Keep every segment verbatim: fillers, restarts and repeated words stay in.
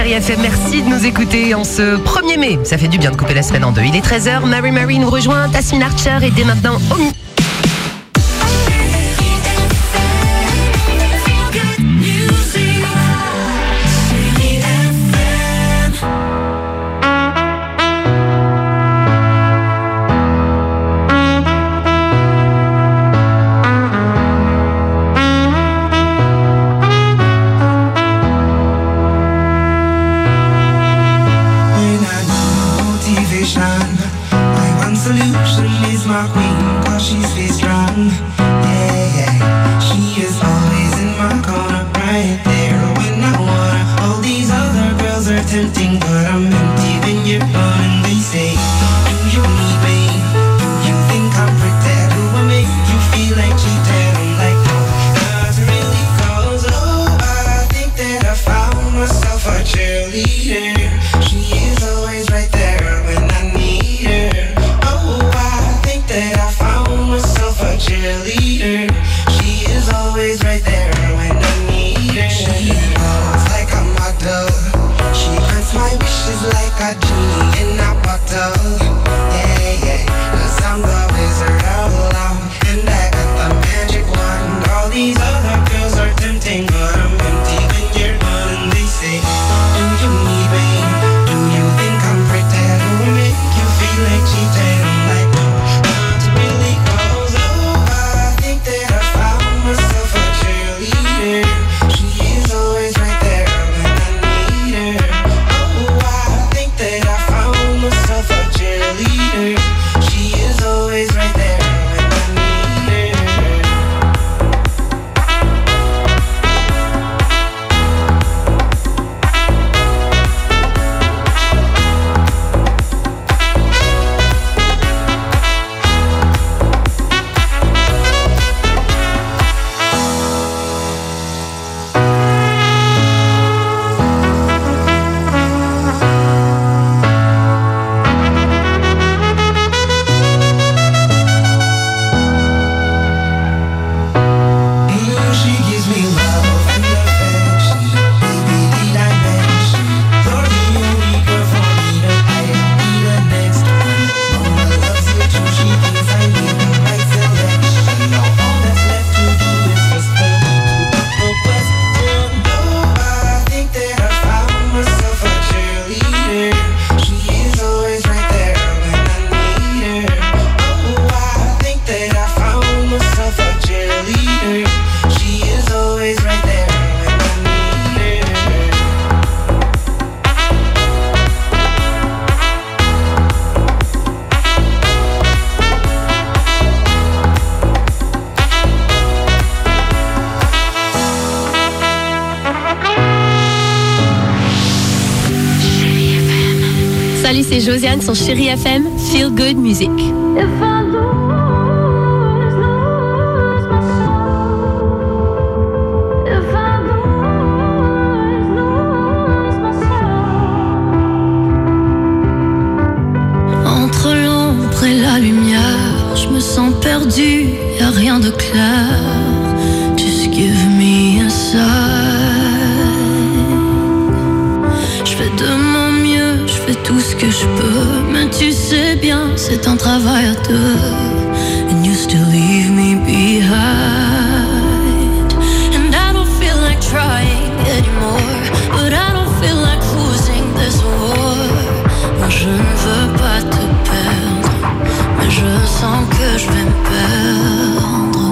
Chérie F M, merci de nous écouter en ce premier mai. Ça fait du bien de couper la semaine en deux. Il est treize heures, Mary Mary nous rejoint, Tasmin Archer et dès maintenant Omi. Salut, c'est Josiane sur Chérie F M, Feel Good Music. Entre l'ombre et la lumière, je me sens perdue, y'a rien de clair. Just give me a sign. Je fais de mon mieux, je fais tout ce que je peux, mais tu sais bien, c'est un travail à deux. And you still leave me behind. And I don't feel like trying anymore, but I don't feel like losing this war. Moi je ne veux pas te perdre, mais je sens que je vais me perdre.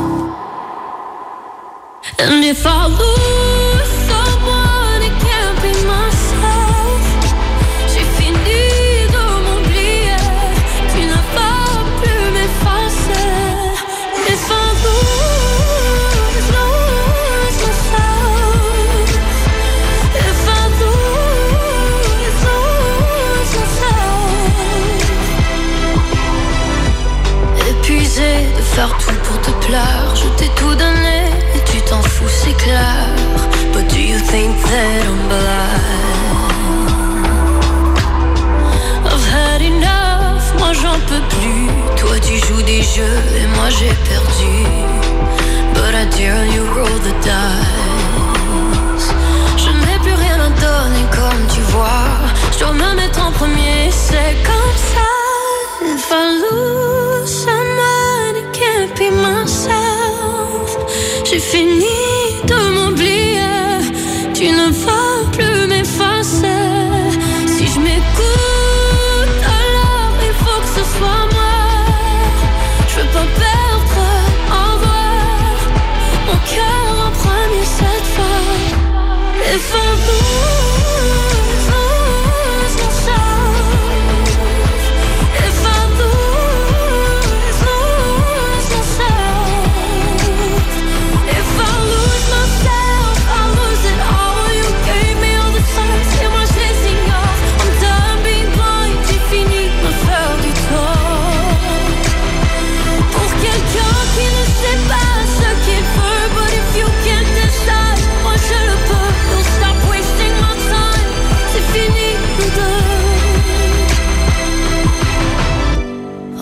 And if I lose someone, it can't be myself. J'ai fini de m'oublier, tu n'as pas pu m'effacer. If I lose, lose myself. If I lose, lose myself. Épuisé de faire tout pour te plaire, je t'ai tout donné et tu t'en fous, c'est clair. But do you think that I'm blind? I've had enough, moi j'en peux plus. Toi tu joues des jeux et moi j'ai perdu. But I dare you roll the dice. Je n'ai plus rien à donner comme tu vois.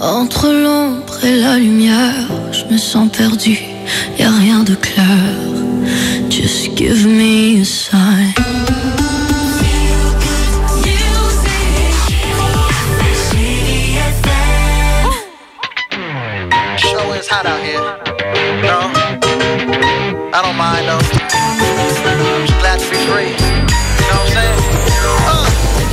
Entre l'ombre et la lumière, je me sens perdu, y'a rien de clair. Just give me a sign. Show is hot out here. No, I don't mind though. Just glad to be free. You know what I'm saying? Uh.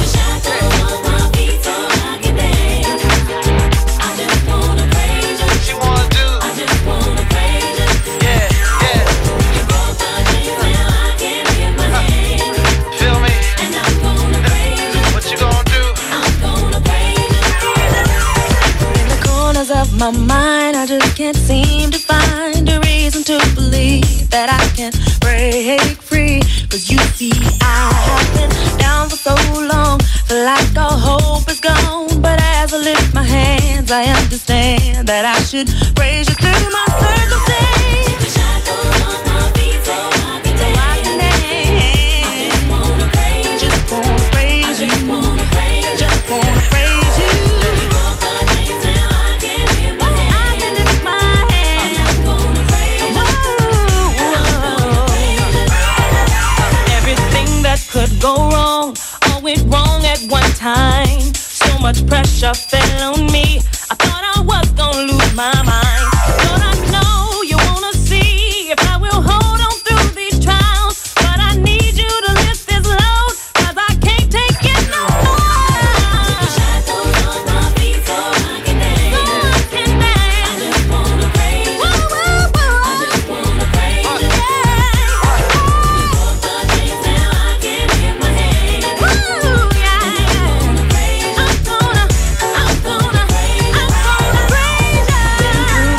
Of my mind, I just can't seem to find a reason to believe that I can break free. Cause you see, I have been down for so long, feel like all hope is gone. But as I lift my hands, I understand that I should praise you through my circumstance. The shadows on my feet so I can dance. So I can dance. I just wanna praise you. Just wanna praise you. Just wanna praise you. Just wanna praise you. Could go wrong, all went wrong at one time. So much pressure fell on me, I thought I was gonna lose my mind. But I know you wanna see if I will hold on through these trials. But I need you to lift this load, cause I can't take it no more. The shadows on my feet so I can dance. So I can dance. I just wanna praise you. Whoa, whoa, whoa. I just wanna praise you. Yeah. I'm gonna, I'm gonna, I'm gonna praise you.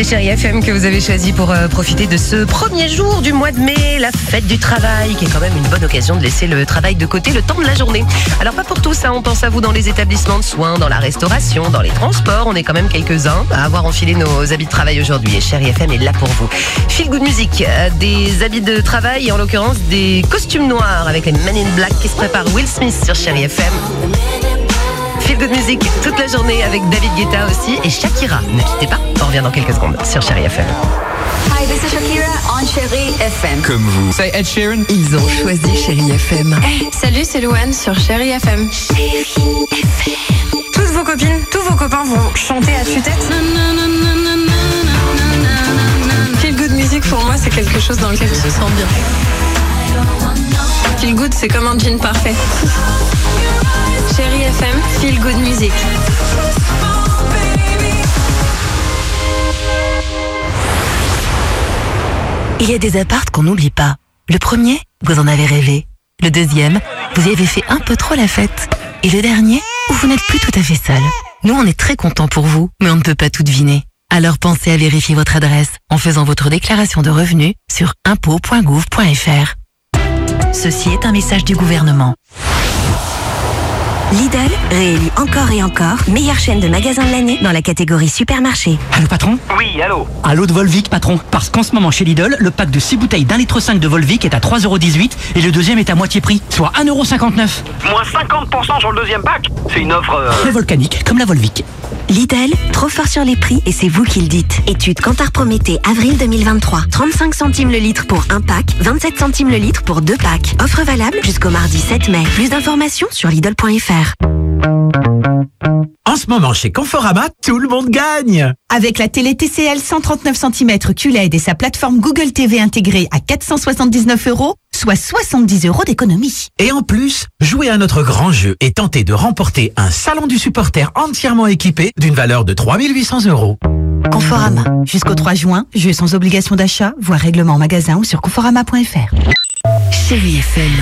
Chérie F M que vous avez choisi pour euh, profiter de ce premier jour du mois de mai, la fête du travail, qui est quand même une bonne occasion de laisser le travail de côté le temps de la journée. Alors pas pour tous, hein, on pense à vous dans les établissements de soins, dans la restauration, dans les transports. On est quand même quelques-uns à avoir enfilé nos habits de travail aujourd'hui et Chérie F M est là pour vous. Feel Good Music, euh, des habits de travail et en l'occurrence des costumes noirs avec les Men in Black qui se préparent. Will Smith sur Chérie F M. Feel Good Music toute la journée avec David Guetta aussi et Shakira. Ne quittez pas, on revient dans quelques secondes sur Chérie F M. Hi, this is Shakira on Chérie F M. Comme vous. C'est Ed Sheeran. Ils ont choisi Chérie F M. Hey, salut, c'est Louane sur Chérie F M. Toutes vos copines, tous vos copains vont chanter à tue-tête. Feel Good Music pour moi, c'est quelque chose dans lequel tu te sens bien. Feel Good, c'est comme un jean parfait. Chérie F M, Feel Good Music. Il y a des apparts qu'on n'oublie pas. Le premier, vous en avez rêvé. Le deuxième, vous y avez fait un peu trop la fête. Et le dernier, où vous n'êtes plus tout à fait seul. Nous, on est très contents pour vous, mais on ne peut pas tout deviner. Alors pensez à vérifier votre adresse en faisant votre déclaration de revenus sur impôts point gouv point f r. Ceci est un message du gouvernement. Lidl réélu encore et encore meilleure chaîne de magasins de l'année dans la catégorie supermarché. Allô patron ? Oui, allô. Allô de Volvic patron. Parce qu'en ce moment chez Lidl, le pack de six bouteilles d'un litre cinq de Volvic est à trois euros dix-huit et le deuxième est à moitié prix, soit un euro cinquante-neuf. Moins cinquante pour cent sur le deuxième pack. C'est une offre... Euh... Très volcanique, comme la Volvic. Lidl, trop fort sur les prix et c'est vous qui le dites. Étude Kantar Prométhée, avril deux mille vingt-trois. trente-cinq centimes le litre pour un pack, vingt-sept centimes le litre pour deux packs. Offre valable jusqu'au mardi sept mai. Plus d'informations sur Lidl point f r. En ce moment, chez Conforama, tout le monde gagne! Avec la télé T C L cent trente-neuf centimètres Q L E D et sa plateforme Google T V intégrée à quatre cent soixante-dix-neuf euros, soit soixante-dix euros d'économie. Et en plus, jouez à notre grand jeu et tentez de remporter un salon du supporter entièrement équipé d'une valeur de trois mille huit cents euros. Conforama. Jusqu'au trois juin, jeu sans obligation d'achat, voire règlement en magasin ou sur conforama point f r. Chérie F M.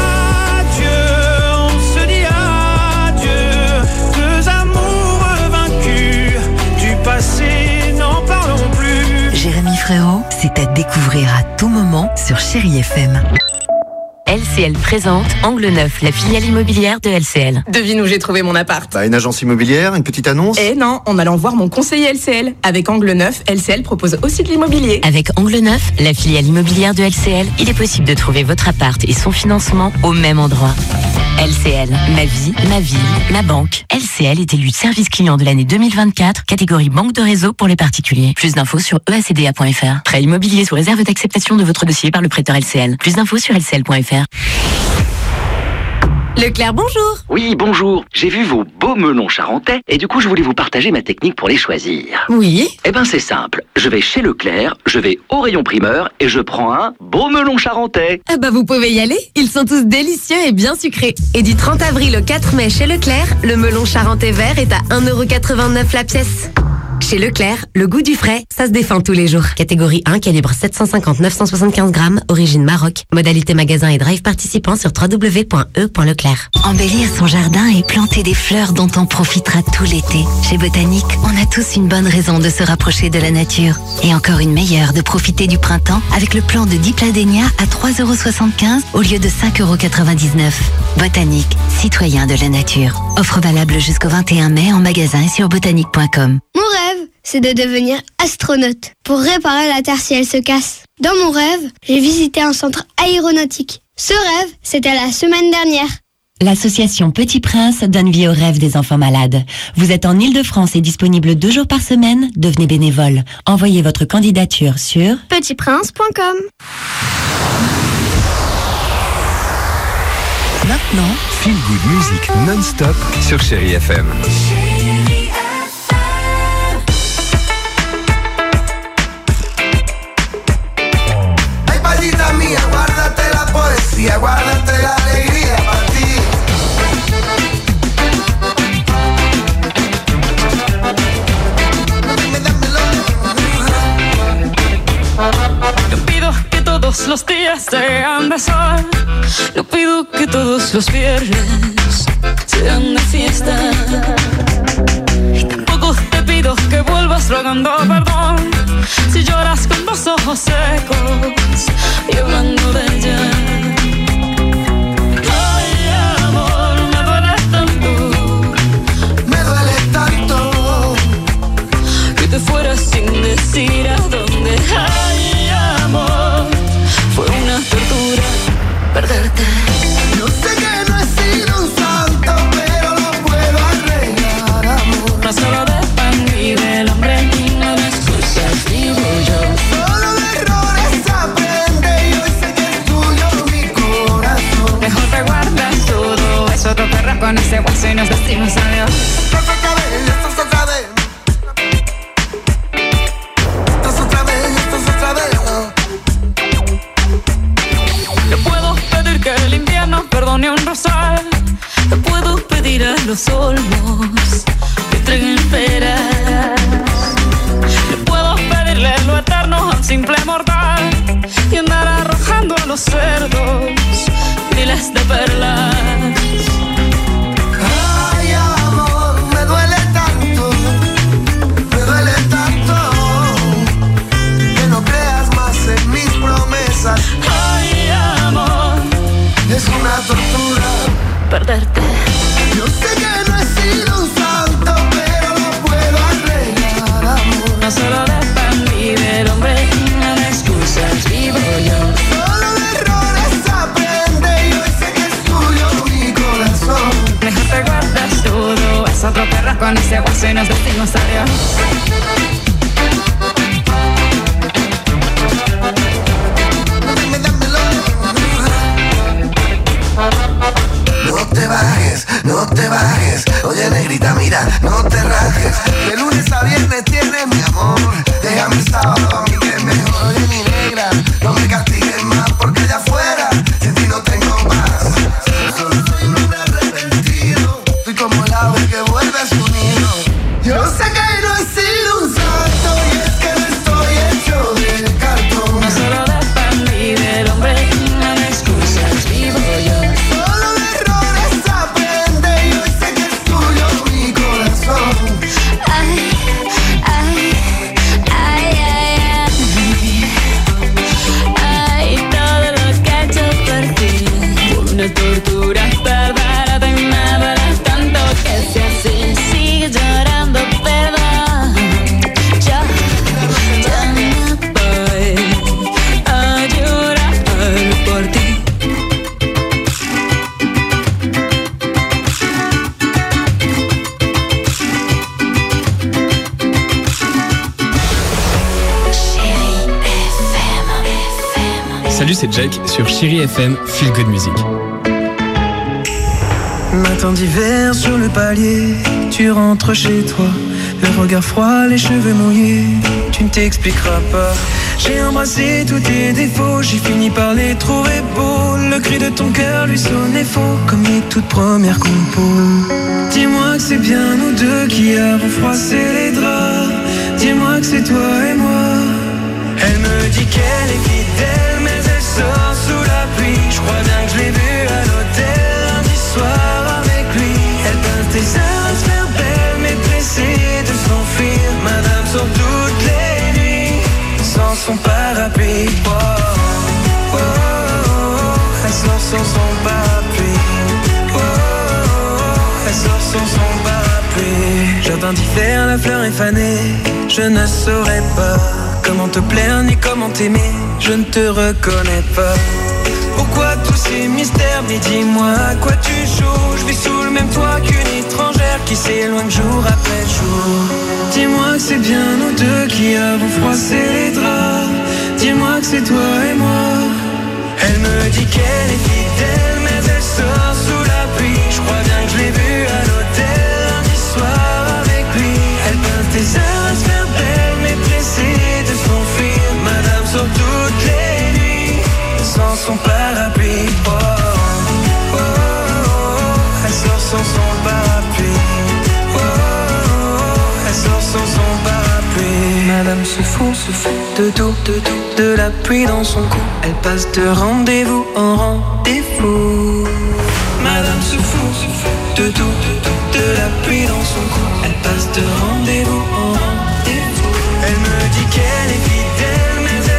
Jérémy Frérot, c'est à découvrir à tout moment sur Chérie F M. L C L présente Angle Neuf, la filiale immobilière de L C L. Devine où j'ai trouvé mon appart. Bah, une agence immobilière, une petite annonce. Eh non, en allant voir mon conseiller L C L. Avec Angle Neuf, L C L propose aussi de l'immobilier. Avec Angle Neuf, la filiale immobilière de L C L, il est possible de trouver votre appart et son financement au même endroit. L C L, ma vie, ma ville, ma banque. L C L est élu service client de l'année deux mille vingt-quatre, catégorie banque de réseau pour les particuliers. Plus d'infos sur e a c d a point f r. Prêt immobilier sous réserve d'acceptation de votre dossier par le prêteur L C L. Plus d'infos sur l c l point f r. Leclerc, bonjour. Oui, bonjour. J'ai vu vos beaux melons charentais et du coup, je voulais vous partager ma technique pour les choisir. Oui. Eh ben, c'est simple. Je vais chez Leclerc, je vais au rayon primeur et je prends un beau melon charentais. Ah bah, vous pouvez y aller. Ils sont tous délicieux et bien sucrés. Et du trente avril au quatre mai chez Leclerc, le melon charentais vert est à un euro quatre-vingt-neuf la pièce. Chez Leclerc, le goût du frais, ça se défend tous les jours. Catégorie un, calibre sept cent cinquante à neuf cent soixante-quinze grammes, origine Maroc. Modalité magasin et drive participant sur w w w point e point leclerc. Embellir son jardin et planter des fleurs dont on profitera tout l'été. Chez Botanique, on a tous une bonne raison de se rapprocher de la nature. Et encore une meilleure de profiter du printemps avec le plan de Dipladénia à trois euros soixante-quinze au lieu de cinq euros quatre-vingt-dix-neuf. Botanique, citoyen de la nature. Offre valable jusqu'au vingt et un mai en magasin et sur botanique point com. Mon rêve, c'est de devenir astronaute pour réparer la Terre si elle se casse. Dans mon rêve, j'ai visité un centre aéronautique. Ce rêve, c'était la semaine dernière. L'association Petit Prince donne vie aux rêves des enfants malades. Vous êtes en Île-de-France et disponible deux jours par semaine, devenez bénévole. Envoyez votre candidature sur petit prince point com. Maintenant, Feel Good Music non-stop sur Chérie F M. Ay, palita mía, guárdate la poesía, guárdate la alegría para ti. Yo pido que todos los días sean de sol. Yo pido que todos los viernes sean de fiesta. Y tampoco te pido que vuelvas rogando perdón. los ojos secos y hablando de ella. Ay, amor, me duele tanto, me duele tanto que te fueras sin decir a dónde. Ay, amor, fue una tortura perderte. Yo sé que no he sido un santo, pero lo puedo arreglar, amor. No solo de pan vive el hombre, no de excusas vivo yo. Solo de errores aprende y hoy sé que es tuyo mi corazón. Mejor te guardas todo eso, te perra con ese guaso y nos decimos adiós. Esto es otra vez, esto es otra vez. Esto es otra vez, esto es otra vez. Te puedo pedir que el invierno perdone un rosal. Te puedo pedir a los olmos que entreguen peras. Te puedo pedirle lo eterno a un simple mortal y andar arrojando a los cerdos miles de perlas. Ay, amor, me duele tanto, me duele tanto que no creas más en mis promesas. Ay, amor, es una tortura perderte. Yo sé que no he sido un santo, pero lo puedo arreglar, amor. No solo de pan vive el hombre, no de excusas vivo yo. Solo de errores aprende y hoy sé que es tuyo mi corazón. Mejor te guardas todo, es otro perro con ese guaso y nos decimos adiós. No te bajes, no te bajes. Oye, negrita, mira, no te rajes. De lunes a viernes tienes mi amor. Déjame el sábado a mí que es mejor. Oye, mi negra, no me castigues más porque allá afuera de ti no tengo más. Solo soy un hombre arrepentido. Soy como el ave que vuelve a su nido. Yo sé que no he sido un santo y es que no estoy hecho de cartón. No solo de pan vive el hombre, no de excusas vivo yo. Solo de errores aprende y hoy sé que es tuyo mi corazón. Ay, ay, ay, ay, ay. Ay, todo lo que he hecho por ti fue una tortura perderte y me duele tanto que si así sigue llorando perdón. Yo, yo no voy a llorar por ti. Salut, c'est Jack sur Chérie F M, Feel Good Music. Matin d'hiver sur le palier, tu rentres chez toi, le regard froid, les cheveux mouillés, tu ne t'expliqueras pas. J'ai embrassé tous tes défauts, j'ai fini par les trouver beaux. Le cri de ton cœur lui sonnait faux, comme les toutes premières compos. Dis-moi que c'est bien nous deux qui avons froissé les draps. Dis-moi que c'est toi et moi. Elle me dit qu'elle est fidèle, mais elle sort sous la pluie. Je crois bien que je l'ai vue à l'hôtel lundi soir avec lui. Elle pince des heures à se faire belle, mais pressée de s'enfuir. Madame sort toutes les nuits sans son parapluie. Oh, oh, oh, oh. Elle sort sans son parapluie. Oh, oh, oh. Elle sort sans son parapluie. Jardin d'hiver, la fleur est fanée. Je ne saurais pas comment te plaire ni comment t'aimer. Je ne te reconnais pas. Pourquoi tous ces mystères? Mais dis-moi à quoi tu joues. Je vis sous le même toit qu'une étrangère qui s'éloigne jour après jour. Dis-moi que c'est bien nous deux qui avons froissé les draps. Dis-moi que c'est toi et moi. Elle me dit qu'elle est fidèle, mais elle sort sous la pluie. Je crois bien que je l'ai vue à l'hôtel lundi soir avec lui. Elle pince des heures à se faire belle, mais pressée de s'enfuir. Madame sort toutes les nuits sans son parapluie. Oh, oh, oh, oh. Elle sort sans son parapluie. Oh, oh, oh. Elle sort sans son parapluie. Madame se fout, se fout de tout, de tout, de la pluie dans son cou. Elle passe de rendez-vous en rendez-vous. Madame se fout, se fout de tout, de tout, de la pluie dans son cou. Elle passe de rendez-vous en rendez-vous. Elle me dit qu'elle est fidèle, mais elle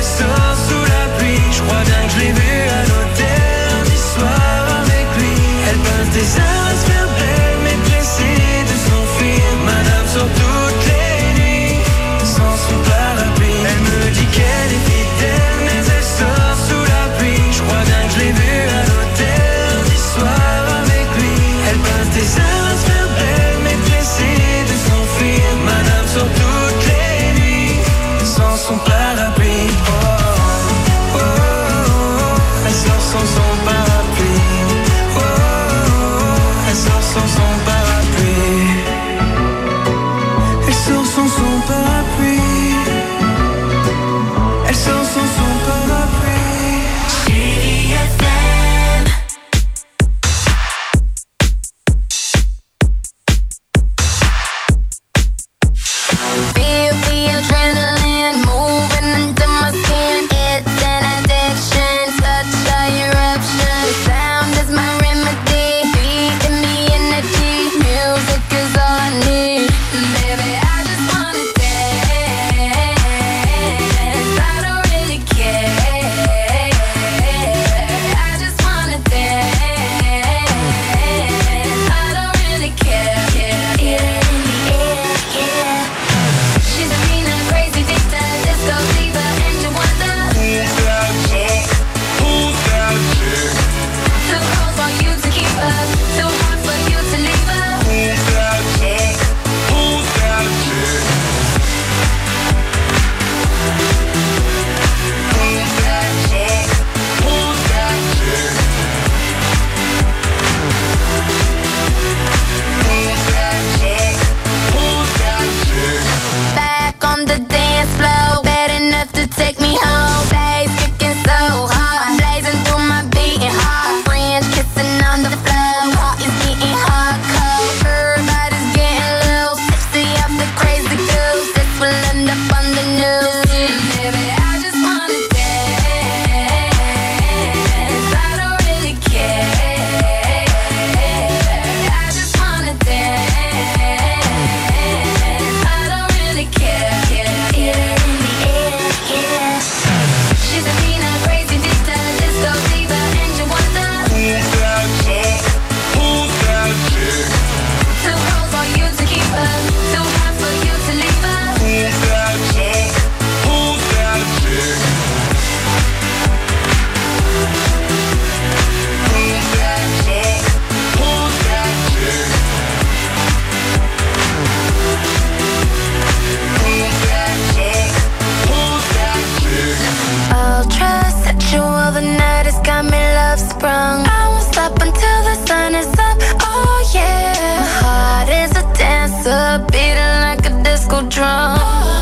disco drum.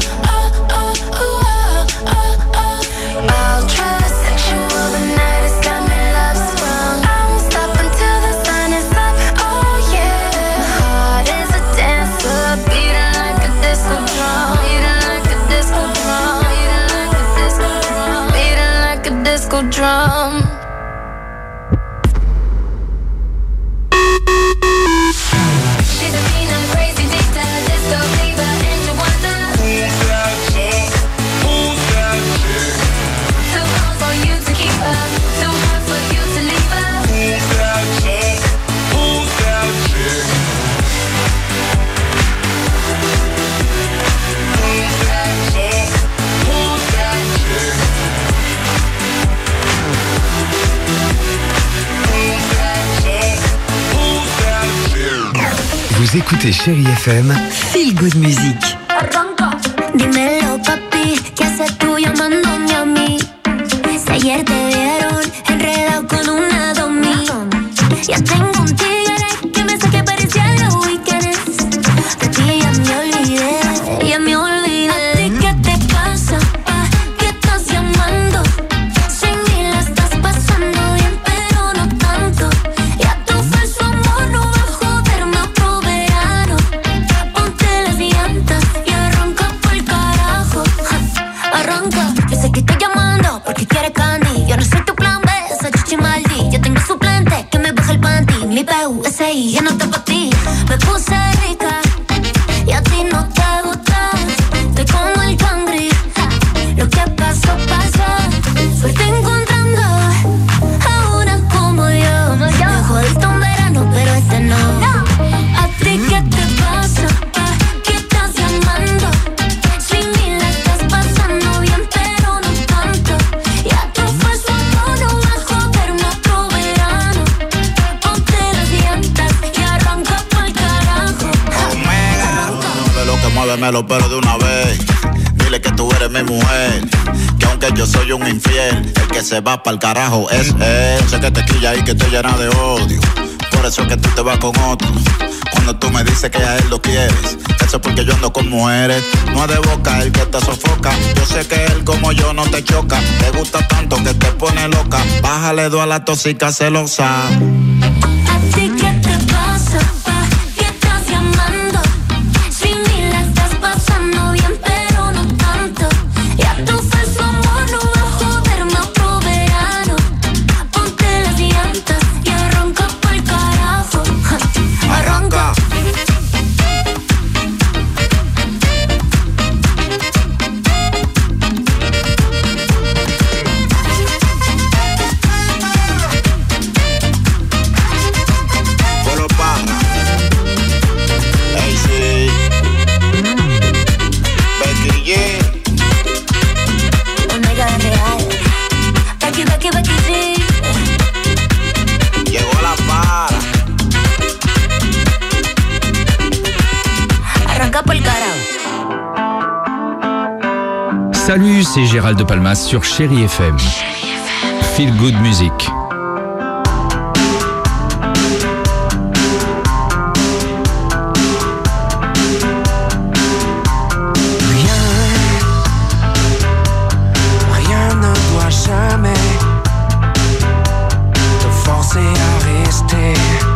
I'll try to sexual the night has got me love sprung. I won't stop until the sun is up. Oh yeah, my heart is a dancer, beating like a disco drum, beating like a disco drum, beating like a disco drum, beating like a disco drum. Vous écoutez Chérie F M. Feel Good Music. Dímelo, papi, ¿qué haces tú llamándome a mí? Si ayer te vieron enredado con una domi. Ya tengo un tigre que me saque parecía los weekends. De ti ya me olvidé, ya me olvidé. ¿A ti qué te pasa? ¿Pa' qué estás llamando? Sin mí la estás pasando bien, pero no tanto. Ya tu falso amor no va a joderme otro verano. Ponte las llantas y arranca pa'l carajo. Ja, arranca, yo sé que estoy llamando porque quieres candy. Yo no soy tu plan B, esa chichi maldi. Yo tengo suplente que me baja el panty. Mi P U S I, ya no está pa' ti. Me puse rica y a ti no te gusta. Estoy como el cangri, ja, lo que pasó, pasó. Suerte encontrando a una como yo. Me jodiste un verano, pero este no. ¿A ti qué te pasa? ¿Pa' qué estás llamando? Sin mí la estás pasando bien, pero no tanto. Ya tu falso amor no va a joderme otro verano. Ponte las llantas y arranca pa'l carajo. De lo que muévemelo, pero de una vez. Dile que tú eres mi mujer, que aunque yo soy un infiel, el que se va pa'l carajo es él. Sé que te quilla y que te llena de odio, por eso es que tú te vas con otro. Cuando tú me dices que a él lo quieres, eso es porque yo ando con mujeres. No es de boca el que te sofoca, yo sé que él como yo no te choca. Te gusta tanto que te pone loca, bájale dos a la tóxica celosa. ¿A ti qué te pasa? ¿Pa' qué estás llamando? Sin mí la estás pasando bien, pero no tanto. Ya tu falso amor no va a joderme otro verano. Ponte las llantas y arranca pa'l carajo. Ja, arranca. Polo Parra, ey sí, Becky G, Omega real. Becky, Becky, Becky G. llegó la para. Arranca pa'l carajo. Salut, c'est Gérald de Palmas sur Chérie F M. Feel Good Music. Rien ne doit jamais te forcer à rester.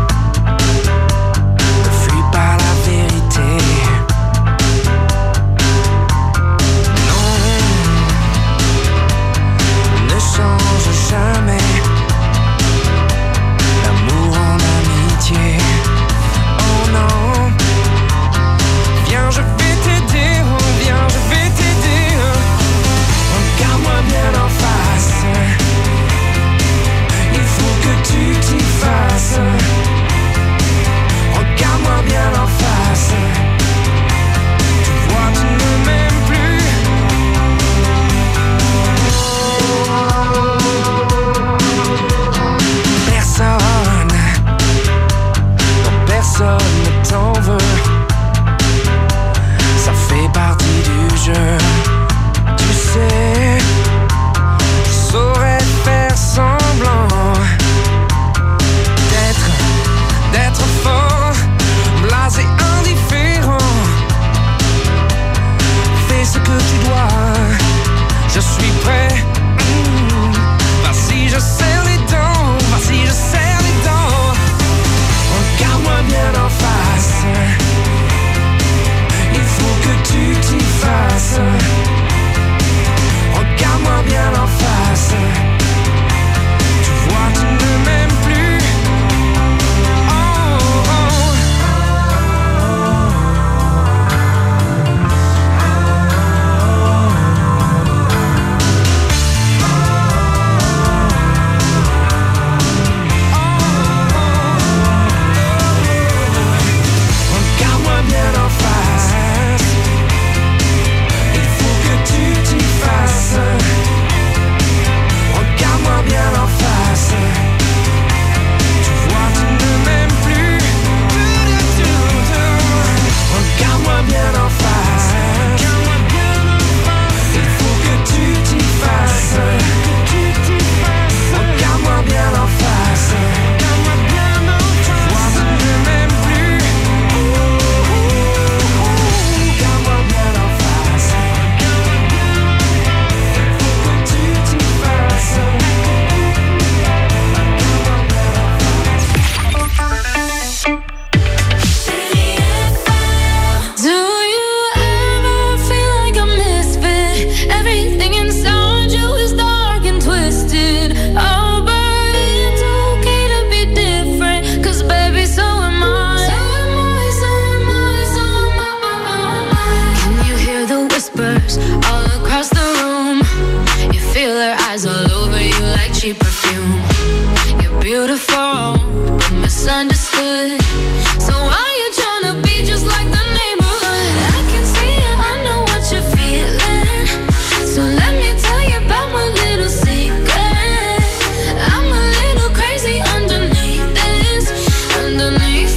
Ne fuis pas la vérité. Non, ne change jamais. bien en face. Il faut que tu t'y fasses. Regarde-moi bien en face. Tu vois, je ne m'aime plus. Regarde-moi bien en face. Il faut que tu t'y fasses. Do you ever feel like a misfit? Everything inside you is dark and twisted. Oh, but it's okay to be different. Cause baby, so am I. So am I, so am I, so am I. Can you hear the whispers all across the room? You feel her eyes all over you like cheap perfume. You're beautiful, but misunderstood. So why you tryna be just like the neighborhood? I can see it, I know what you're feeling. So let me tell you about my little secret. I'm a little crazy underneath this, underneath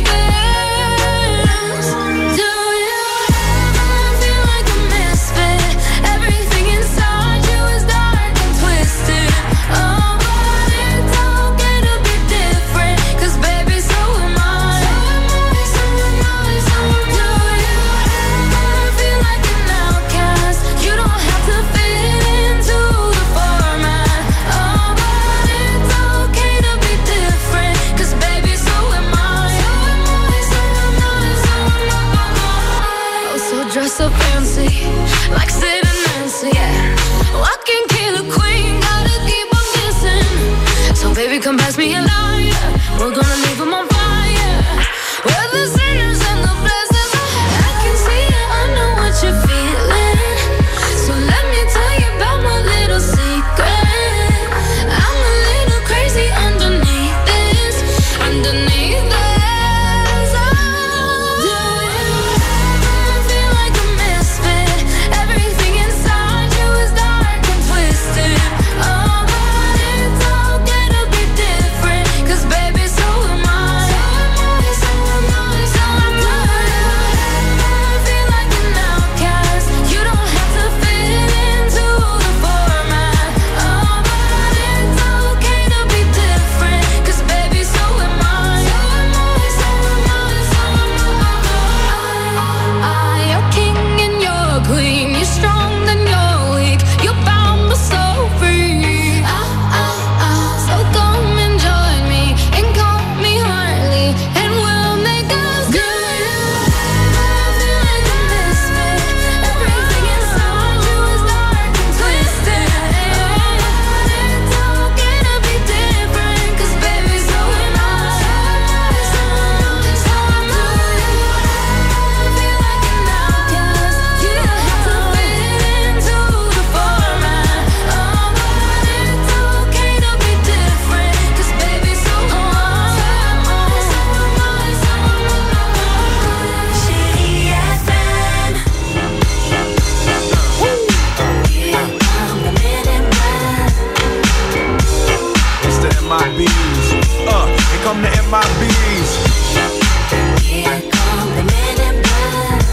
this. Do you ever feel like a misfit? Everything inside you is dark and twisted. Oh, but it's okay to be different. Cause baby, so am I. So am I, so am I, so am I. Do you ever feel like an outcast? You don't have to fit into the format. Oh, but it's okay to be different. Cause baby, so am I. So am I, so am I, so am I. Oh, so dress up fancy, like Sid and Nancy, yeah. I can kill a queen, gotta keep on kissing. So baby, come pass me a lighter. We're gonna leave 'em on fire. We're the sinners and the blessings. I can see it, I know what you're feeling. So let me tell you about my little secret. I'm a little crazy underneath this, underneath this. Oh, do you ever feel like a misfit? Everything inside you is dark and twisted. Oh, but it's okay to be different. Cause baby, so am I. So am I, so am I, so am I. Do you ever feel like an outcast? You don't have to fit into the format. Oh, but it's okay to be different. Cause baby, so am I. So am I, so am I, so am I. You're king and you're queen. You're strong and you're weak. You're bound but so free. Ah, ah, ah. So come and join me and call me Harley, and we'll make us good. Do you ever feel like a misfit? Everything inside you is dark and twisted. It's okay to be different. Cause baby, so am I. So am I, so am I. Do you ever feel like an outcast? You don't have to fit into the format. Oh, but it's okay to be different. Cause baby, so am I. So am I, so am I, so am I. Chérie F M. Here come the men in black. It's the M I Bs. Uh, here come the M I Bs. Here come the men in black.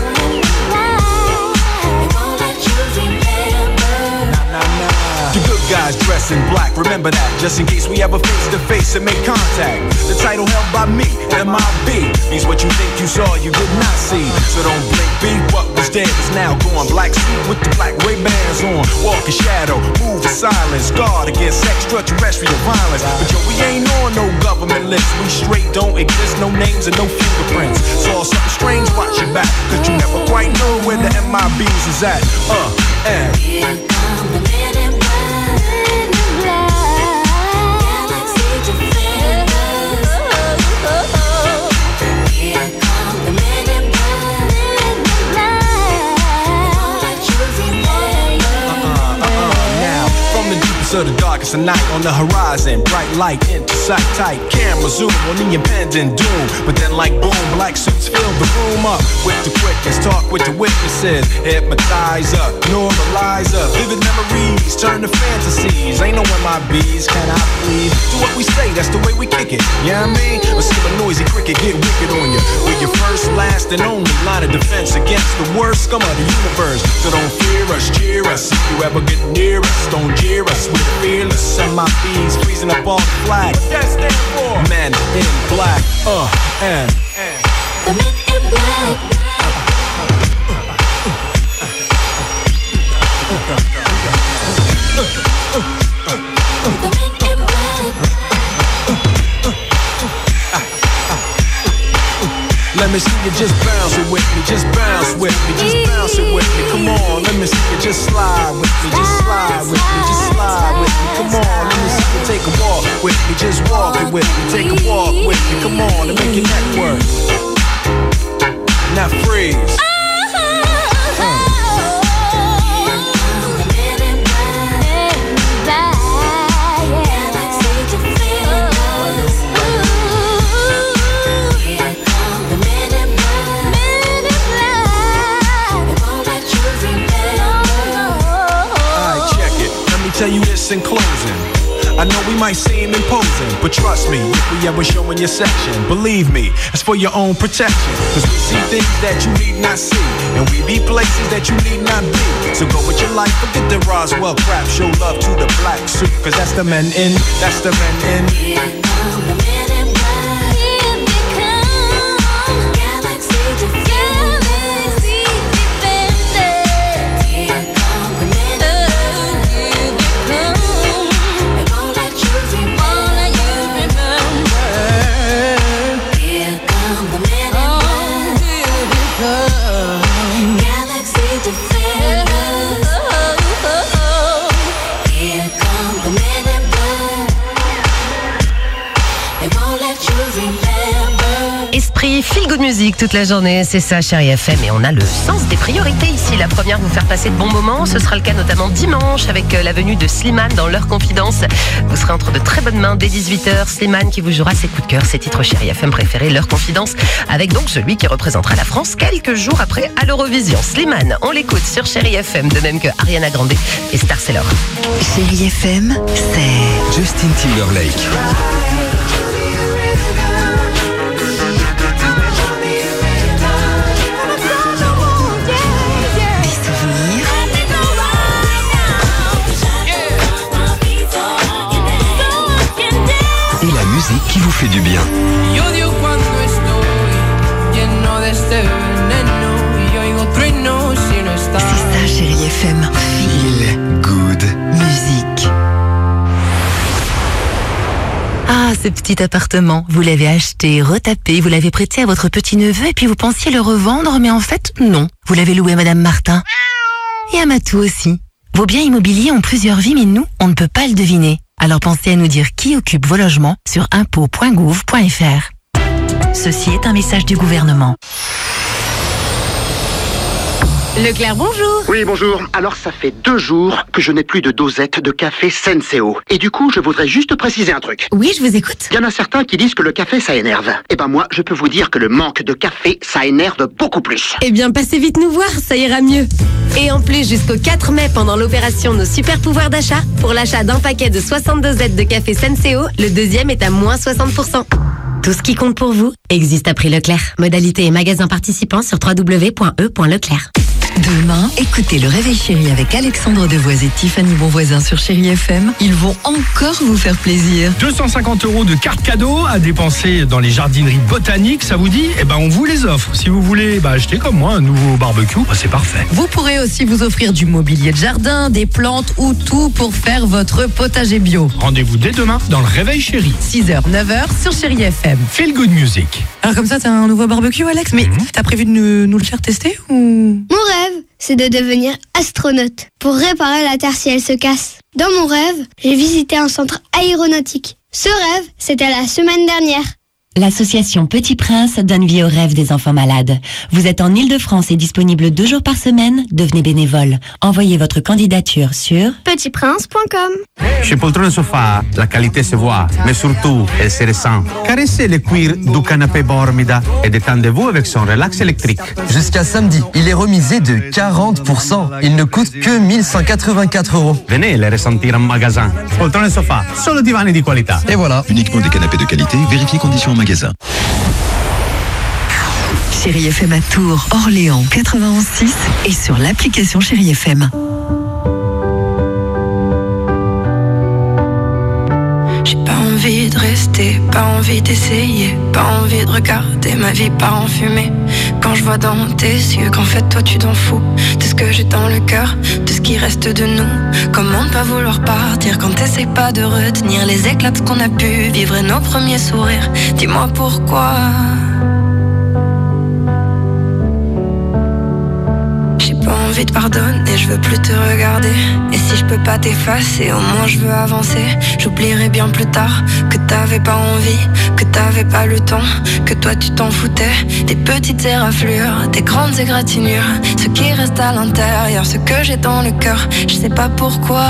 They won't let you remember. Nah, nah. The good guys dress in black, remember that. Just in case we ever face to face and make contact. The title held by me, M I B, means what you think you saw, you did not see. So don't blink, be what was dead is now gone. Black suit with the black Ray-Bans on. Walk in shadow, move in silence. Guard against extraterrestrial violence. But yo, we ain't on no government list. We straight don't exist, no names and no fingerprints. Saw something strange, watch your back. Cause you never quite know where the M I Bs is at. Uh, and Here come the men in black. Galaxy defenders. Here come the men in black. Won't let you remember. uh, uh, uh, now, from the deepest of the darkest of night, on the horizon, bright light intersect. sight tight, camera zoom on the impending doom. But then like boom, black suits fill the room up with the quickness, talk with the witnesses, hypnotizer, normalizer, vivid memories turn to fantasies. Ain't no M I Bs, can I please? Do what we say, that's the way we kick it. Yeah, you know I mean? Or see a noisy cricket get wicked on you. We're your first, last, and only line of defense against the worst scum of the universe. So don't fear us, cheer us. If you ever get near us, don't jeer us. We're fearless. M I Bs freezing up all the flag. What that stand for? Men in black. Uh, and, and. The men in black. Let me see you just bounce it with me, just bounce with me, just bounce it with me. Come on, let me see you just slide with me, just slide with me, just slide with me. Come on, let me see you take a walk with me, just walk it with me, take a walk with me. Come on, and make your neck work. Now freeze. Tell you this in closing, I know we might seem imposing, but trust me, if we ever show in your section, believe me, it's for your own protection. Cause we see things that you need not see, and we be places that you need not be. So go with your life, forget the Roswell crap, show love to the black suit, cause that's the men in, that's the men in. Here come the men in black, here they come, galaxy defenders, galaxy defenders. Here come the men in black. Esprit Feel Good Music toute la journée, c'est ça Chérie F M, et on a le sens des priorités ici. La première, vous faire passer de bons moments, ce sera le cas notamment dimanche avec la venue de Slimane dans L'Heure Confidence. Vous serez entre de très bonnes mains dès dix-huit heures. Slimane qui vous jouera ses coups de cœur, ses titres Chérie F M préférés, L'Heure Confidence, avec donc celui qui représentera la France quelques jours après à l'Eurovision. Slimane, on l'écoute sur Chérie F M, de même que Ariana Grande et Star Sailor. Chérie F M, c'est Justin Timberlake. Qui vous fait du bien. C'est ça Chérie F M. Feel Good Musique. Ah, ce petit appartement, vous l'avez acheté, retapé, vous l'avez prêté à votre petit-neveu et puis vous pensiez le revendre, mais en fait, non. Vous l'avez loué à Madame Martin. Et à Matou aussi. Vos biens immobiliers ont plusieurs vies, mais nous, on ne peut pas le deviner. Alors pensez à nous dire qui occupe vos logements sur impôts point gouv point f r. Ceci est un message du gouvernement. Leclerc, bonjour. Oui, bonjour. Alors, ça fait deux jours que je n'ai plus de dosette de café Senseo. Et du coup, je voudrais juste préciser un truc. Oui, je vous écoute. Il y en a certains qui disent que le café, ça énerve. Eh ben moi, je peux vous dire que le manque de café, ça énerve beaucoup plus. Eh bien, passez vite nous voir, ça ira mieux. Et en plus, jusqu'au quatre mai, pendant l'opération Nos Super Pouvoirs d'achat, pour l'achat d'un paquet de soixante dosettes de café Senseo, le deuxième est à moins soixante pour cent. Tout ce qui compte pour vous existe à prix Leclerc. Modalité et magasin participants sur w w w point e point leclerc. Demain, écoutez le Réveil Chéri avec Alexandre Devoise et Tiffany Bonvoisin sur Chéri F M. Ils vont encore vous faire plaisir. deux cent cinquante euros de carte cadeau à dépenser dans les jardineries botaniques, ça vous dit? Eh ben, on vous les offre. Si vous voulez bah, acheter comme moi un nouveau barbecue, bah, c'est parfait. Vous pourrez aussi vous offrir du mobilier de jardin, des plantes ou tout pour faire votre potager bio. Rendez-vous dès demain dans le Réveil Chéri. six heures, neuf heures sur Chéri F M. Feel Good Music. Alors comme ça, t'as un nouveau barbecue, Alex? Mais mmh. t'as prévu de nous, nous le faire tester ou... Mon rêve, c'est de devenir astronaute pour réparer la Terre si elle se casse. Dans mon rêve, j'ai visité un centre aéronautique. Ce rêve, c'était la semaine dernière. L'association Petit Prince donne vie aux rêves des enfants malades. Vous êtes en Ile-de-France et disponible deux jours par semaine, devenez bénévole. Envoyez votre candidature sur petit prince point com. Chez Poltrone Sofa, la qualité se voit, mais surtout, elle se ressent. Caressez le cuir du canapé Bormida et détendez-vous avec son relax électrique. Jusqu'à samedi, il est remisé de quarante pour cent. Il ne coûte que mille cent quatre-vingt-quatre euros. Venez le ressentir en magasin. Poltrone Sofa, solo divani di qualità. Et voilà. Uniquement des canapés de qualité, vérifiez conditions en magasin. Chérie F M à Tours, Orléans quatre-vingt-onze six et sur l'application Chérie F M. J'ai pas envie de rester, pas envie d'essayer, pas envie de regarder ma vie part en fumée. Quand je vois dans tes yeux qu'en fait toi tu t'en fous de ce que j'ai dans le cœur, de ce qui reste de nous. Comment ne pas vouloir partir quand t'essayes pas de retenir les éclats de ce qu'on a pu vivre et nos premiers sourires. Dis-moi pourquoi. J'ai pas envie de pardonner, je veux plus te regarder. Et si je peux pas t'effacer, au moins je veux avancer. J'oublierai bien plus tard que t'avais pas envie, que t'avais pas le temps, que toi tu t'en foutais. Des petites éraflures, des grandes égratignures, ce qui reste à l'intérieur, ce que j'ai dans le cœur, je sais pas pourquoi.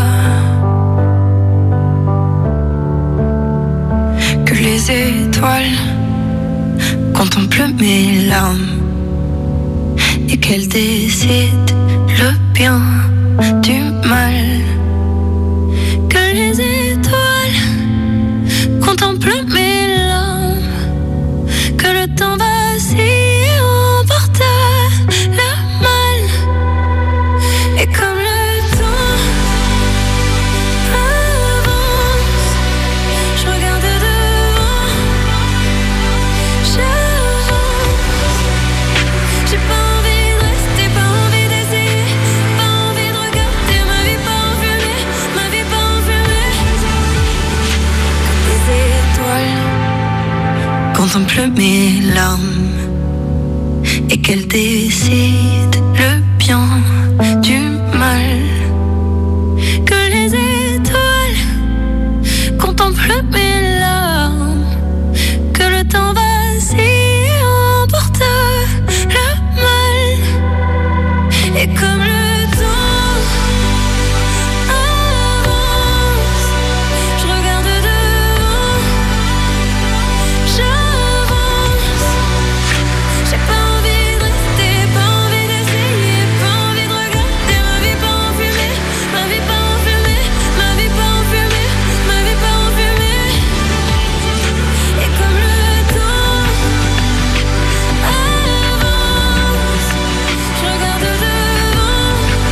Que les étoiles contemplent mes larmes et qu'elles décident le bien du mal. Que les étoiles contemplent mes larmes, que le temps vacille et emporte le mal. Et comme le temps avance, je regarde devant, j'avance. J'ai pas envie de rester, pas envie d'essayer, pas envie de regarder ma vie pas en fumée, ma vie pas en fumée. Les étoiles contemplent mes larmes et qu'elles décident le bien du mal. Que les étoiles contemplent mes larmes, que le temps vacille et emporte le mal. Et comme le temps avance, je regarde devant, j'avance. J'ai pas envie de rester, pas envie d'essayer, pas envie de regarder ma vie pas en fumée, ma vie pas en fumée, ma vie pas en fumée, ma vie pas en fumée. Et comme le temps avance, je regarde devant,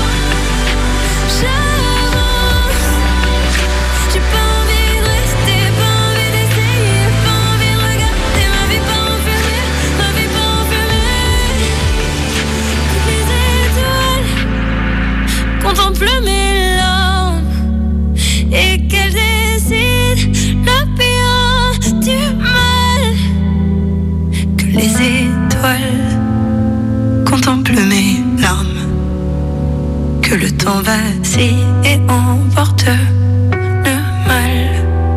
j'avance. J'ai pas envie de rester, pas envie d'essayer, pas envie de regarder ma vie pas en fumée, ma vie pas en fumée. Les étoiles contemplent mes larmes et qu'elles décident le bien du mal. Que les étoiles contemplent mes larmes, que le temps vacille et emporte le mal.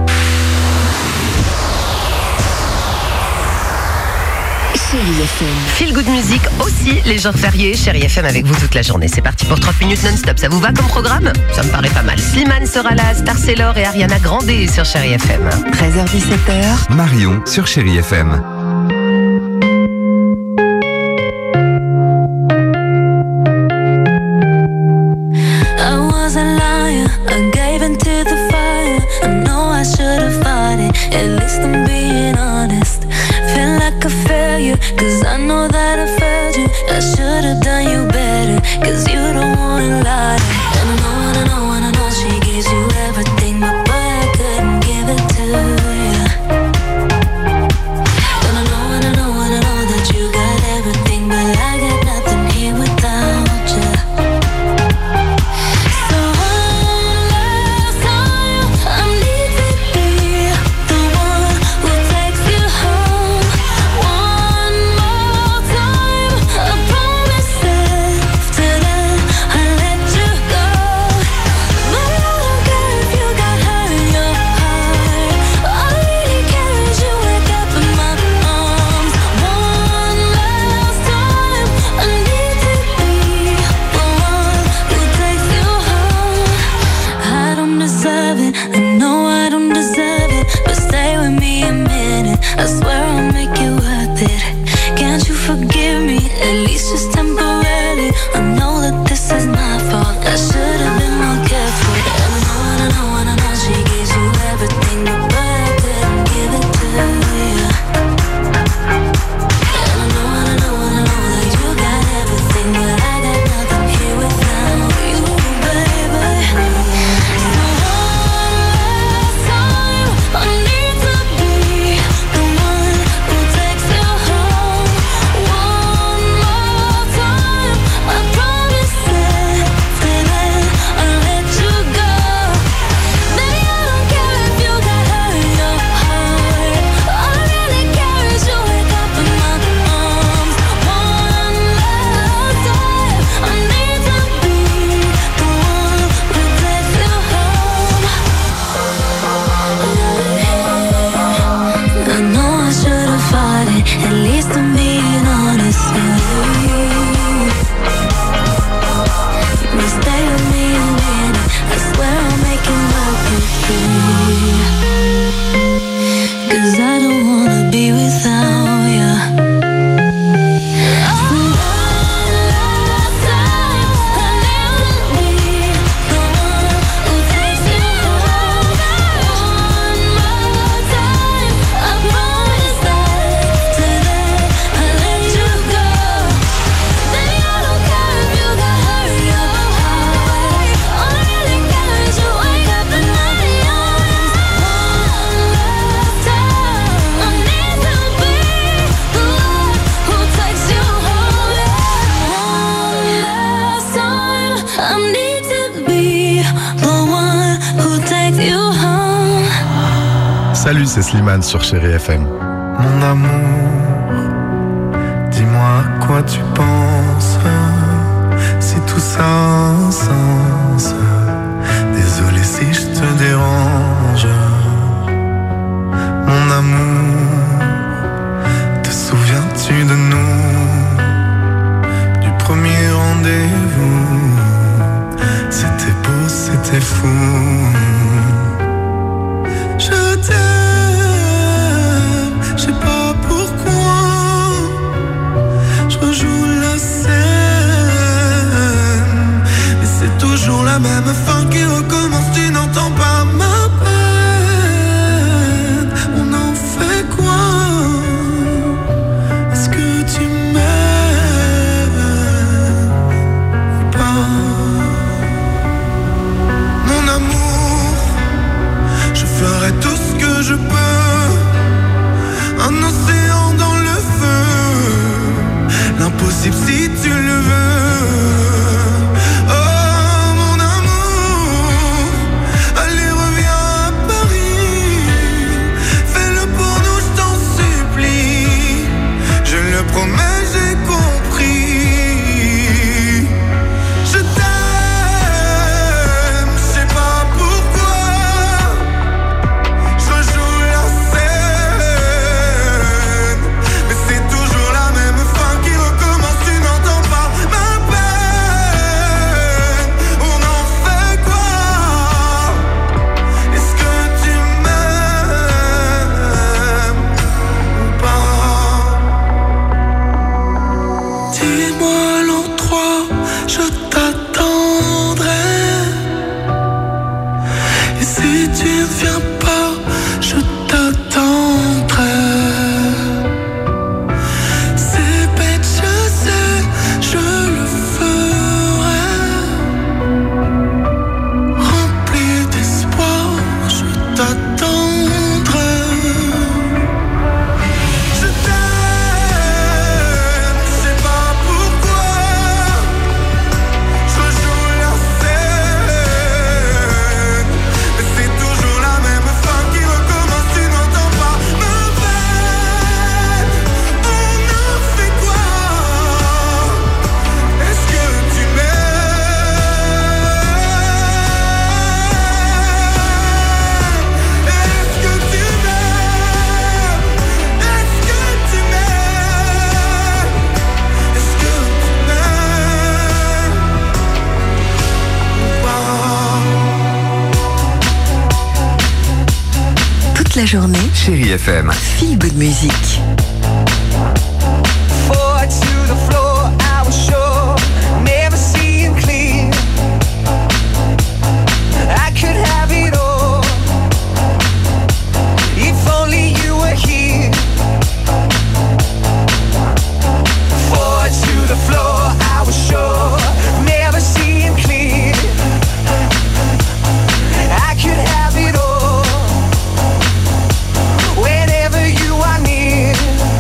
Chérie F M. Feel Good Music aussi les jours fériés. Chérie F M avec vous toute la journée. C'est parti pour trente minutes non-stop. Ça vous va comme programme? Ça me paraît pas mal. Slimane sera là, Star Sailor et Ariana Grande sur Chérie F M. treize heures dix-sept heures. Marion sur Chérie F M. I was a liar, I gave into the fire. I know I should have fought it, at least I'm being honest. Feel like a failure, cause I know that I failed you. I should have done you better, cause you don't wanna lie. And I know, and I know, and I know she gives you everything, but boy, I couldn't give it to you. And I know, and I know, and I know that you got everything, but I got nothing here without you. So one last time, I need to be the one who takes you home. One more time, I promise after that Salut, c'est Slimane sur Chérie F M. Mon amour, dis-moi à quoi tu penses, si tout ça a un sens. Désolé si je te dérange. Mon amour, te souviens-tu de nous, du premier rendez-vous? C'était beau, c'était fou. Je t'aime, je sais pas pourquoi. Je rejoue la scène, mais c'est toujours la même fin qui recommence. Tu n'entends pas ma peine. On en fait quoi? Est-ce que tu m'aimes ou pas? Mon amour, je ferai tout ce que je peux. Un océan dans le feu, l'impossible si tu le veux. Oh mon amour, allez reviens à Paris. Fais-le pour nous, je t'en supplie. Je le promets, j'ai compris. Je t'aime, je sais pas pourquoi. Je joue la scène, mais c'est toujours la même fin qui recommence. Tu n'entends pas ma peine. On en fait quoi? Est-ce que tu m'aimes ou pas? Dis-moi l'endroit, je t'attendrai. Et si tu ne viens pas, je t'attendrai. C'est bête, je sais, je le ferai. Rempli d'espoir, je t'attendrai. Je t'aime, je sais pas pourquoi. Je joue la scène, mais c'est toujours la même fin qui recommence. Tu n'entends pas ma peine. On en fait quoi? Est-ce que tu m'aimes? Est-ce que tu m'aimes? Est-ce que tu m'aimes? Est-ce que tu m'aimes ou pas? Toute la journée, Chérie F M. Feel Good Music. Forward to the floor, I was sure, never seeing clear. I could have it all, if only you were here. Forward to the floor, I was sure, never seeing clear. I could have it all, whenever you are near.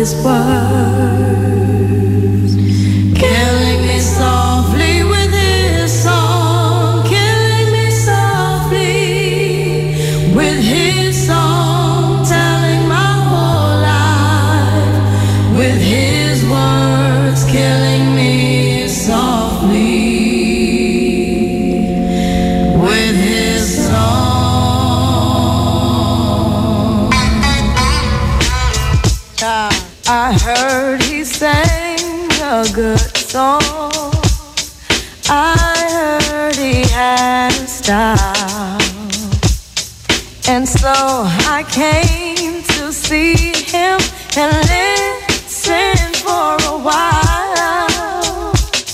his words, killing me softly with his song, killing me softly with his song, telling my whole life with his words, killing me softly with his song. I heard he sang a good song. I heard he had a style. And so I came to see him and listen for a while.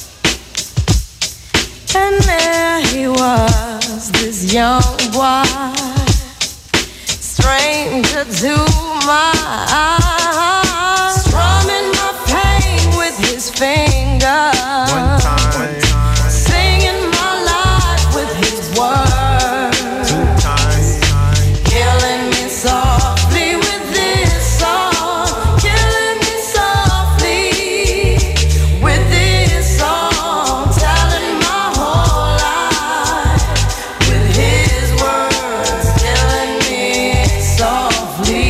And there he was, this young boy, stranger to my eyes, strumming my pain with his fingers, one time, one time, singing my life with his words, two times, killing me softly with this song, killing me softly with this song, telling my whole life with his words, killing me softly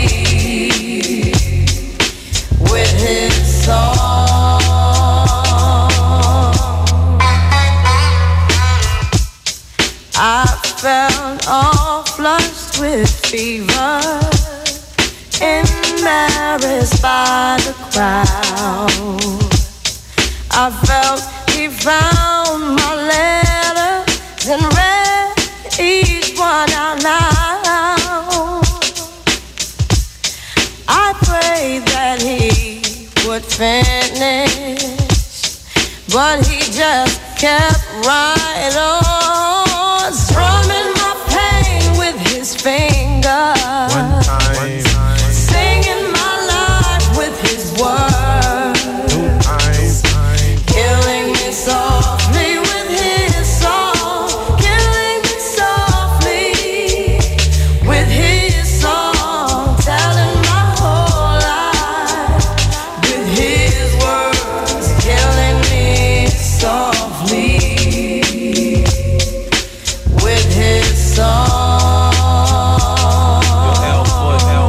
with his song. I felt all flushed with fever, embarrassed by the crowd. I felt he found my letters and read each one out loud. I prayed that he would finish, but he just kept right on.